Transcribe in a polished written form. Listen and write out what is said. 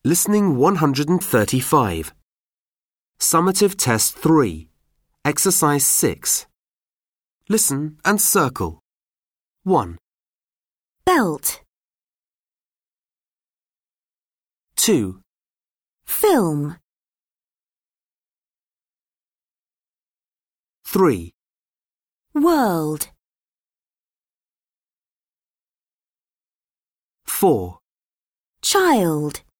Listening 135. Summative Test 3. Exercise 6. Listen and circle. 1, belt, 2, film, 3, world, 4, child.